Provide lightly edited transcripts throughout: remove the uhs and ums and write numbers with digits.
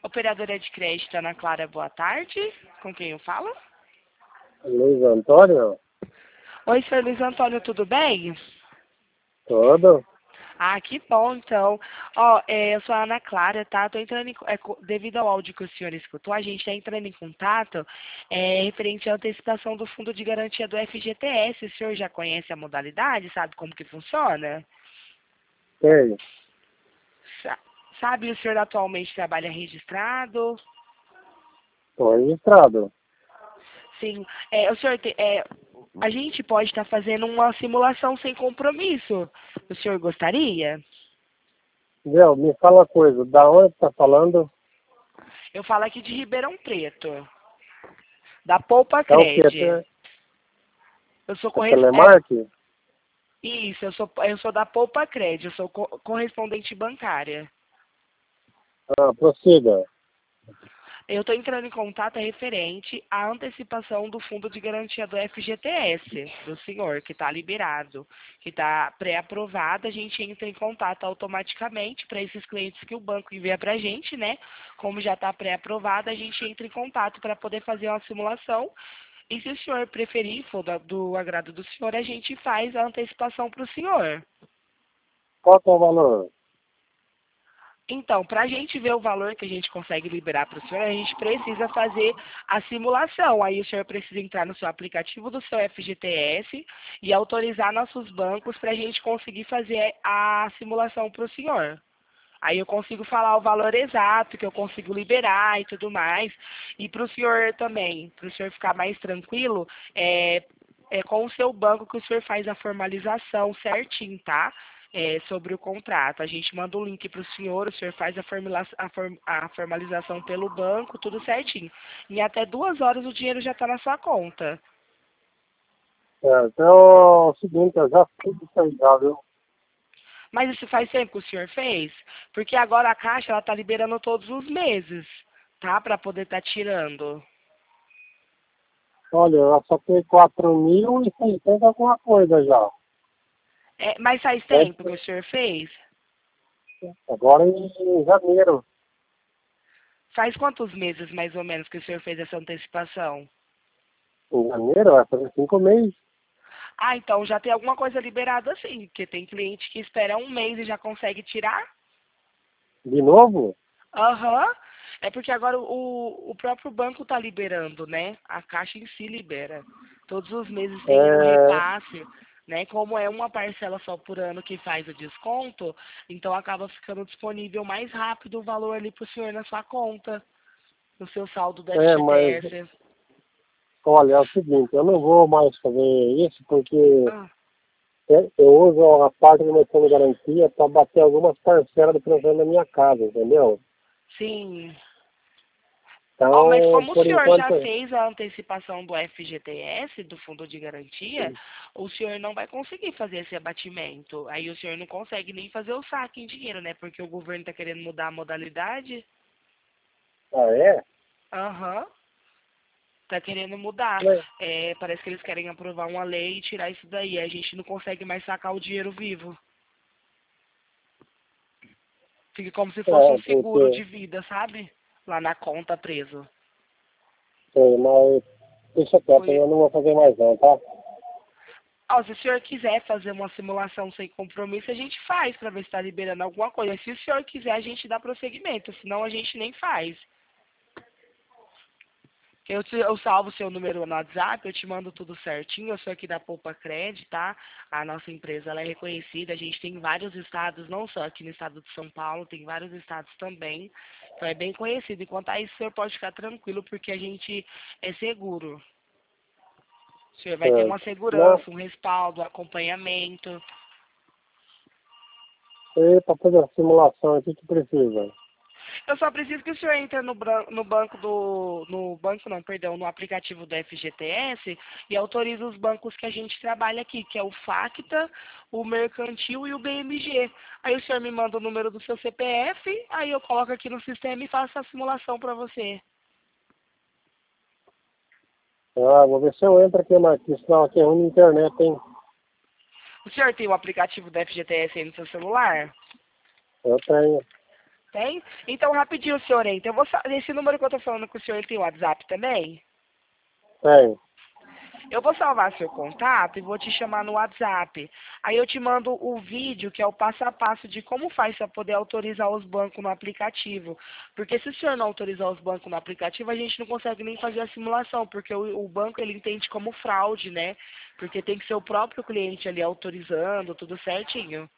Operadora de crédito, Ana Clara, boa tarde. Com quem eu falo? Luiz Antônio? Oi, senhor Luiz Antônio, tudo bem? Tudo? Ah, que bom, então. Ó, eu sou a Ana Clara, tá? Tô entrando devido ao áudio que o senhor escutou, a gente está entrando em contato referente à antecipação do Fundo de Garantia do FGTS. O senhor já conhece a modalidade? Sabe como que funciona? Sei. Sa- Sabe, o senhor atualmente trabalha registrado? Estou registrado. Sim. A gente pode estar fazendo uma simulação sem compromisso. O senhor gostaria? Meu, me fala uma coisa, da onde está falando? Eu falo aqui de Ribeirão Preto, da Poupa É o quê? Cred. Eu sou É telemarketing? Isso, eu sou da Poupa Cred, eu sou correspondente bancária. Ah, prossiga. Eu estou entrando em contato referente à antecipação do fundo de garantia do FGTS, do senhor, que está liberado, que está pré-aprovado. A gente entra em contato automaticamente para esses clientes que o banco envia para a gente, né? Como já está pré-aprovado, a gente entra em contato para poder fazer uma simulação. E se o senhor preferir, for do agrado do senhor, a gente faz a antecipação para o senhor. Qual que é o valor? Então, para a gente ver o valor que a gente consegue liberar para o senhor, a gente precisa fazer a simulação. Aí o senhor precisa entrar no seu aplicativo do seu FGTS e autorizar nossos bancos para a gente conseguir fazer a simulação para o senhor. Aí eu consigo falar o valor exato que eu consigo liberar e tudo mais. E para o senhor também, para o senhor ficar mais tranquilo, é com o seu banco que o senhor faz a formalização certinho, tá? Sobre o contrato. A gente manda um link para o senhor faz a formalização pelo banco, tudo certinho. Em até 2 horas o dinheiro já está na sua conta. Então é o seguinte, eu já fiz isso aí já, viu? Mas isso faz tempo que o senhor fez? Porque agora a Caixa ela está liberando todos os meses, tá? Para poder estar tirando. Olha, eu só tenho 4.600 alguma coisa já. Mas faz tempo que o senhor fez? Agora em janeiro. Faz quantos meses, mais ou menos, que o senhor fez essa antecipação? Em janeiro vai fazer 5 meses. Ah, então já tem alguma coisa liberada assim, porque tem cliente que espera um mês e já consegue tirar? De novo? Aham. É porque agora o próprio banco está liberando, né? A Caixa em si libera. Todos os meses tem o É, repasse, né? Como é uma parcela só por ano que faz o desconto, então acaba ficando disponível mais rápido o valor ali para o senhor na sua conta, no seu saldo do mas FGTS. olha, é o seguinte, eu não vou mais fazer isso porque Ah, eu uso a parte do meu fundo de garantia para bater algumas parcelas do financiamento da minha casa, entendeu? sim. Ó, mas Então, como o por senhor já enquanto, fez a antecipação do FGTS, do Fundo de Garantia, o senhor não vai conseguir fazer esse abatimento. Aí o senhor não consegue nem fazer o saque em dinheiro, né? Porque o governo está querendo mudar a modalidade. ah, é? Aham. Tá querendo mudar. Mas, Parece que eles querem aprovar uma lei e tirar isso daí. A gente não consegue mais sacar o dinheiro vivo. Fica como se fosse um seguro porque, de vida, sabe? Lá na conta preso. mas deixa quieto, Foi. eu não vou fazer mais não, tá? Ó, se o senhor quiser fazer uma simulação sem compromisso, a gente faz para ver se está liberando alguma coisa. Se o senhor quiser, a gente dá prosseguimento, senão a gente nem faz. Eu salvo o seu número no WhatsApp, eu te mando tudo certinho. Eu sou aqui da Poupa Cred, tá? A nossa empresa ela é reconhecida. A gente tem vários estados, não só aqui no estado de São Paulo, tem vários estados também. Então é bem conhecido. Enquanto a isso, o senhor pode ficar tranquilo, porque a gente é seguro. O senhor vai ter É, uma não, segurança, um respaldo, um acompanhamento. para fazer a simulação aqui que precisa. Eu só preciso que o senhor entre no banco do. No banco não, perdão, no aplicativo do FGTS e autorize os bancos que a gente trabalha aqui, que é o Facta, o Mercantil e o BMG. Aí o senhor me manda o número do seu CPF, aí eu coloco aqui no sistema e faço a simulação para você. Ah, vou ver se eu entro aqui, Marquinhos, senão aqui é ruim na internet, hein? O senhor tem o aplicativo do FGTS aí no seu celular? Eu tenho. Tem? Então, rapidinho, senhor, então, esse número que eu tô falando com o senhor, ele tem WhatsApp também? Tem. Eu vou salvar seu contato e vou te chamar no WhatsApp. Aí eu te mando o vídeo, que é o passo a passo de como faz para poder autorizar os bancos no aplicativo. Porque se o senhor não autorizar os bancos no aplicativo, a gente não consegue nem fazer a simulação, porque o banco ele entende como fraude, né? Porque tem que ser o próprio cliente ali autorizando, tudo certinho.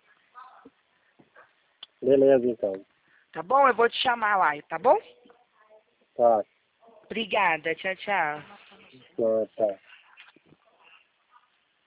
Beleza, então. Tá bom? Eu vou te chamar lá, tá bom? Tá. Obrigada. Tchau, tchau. Não, tá.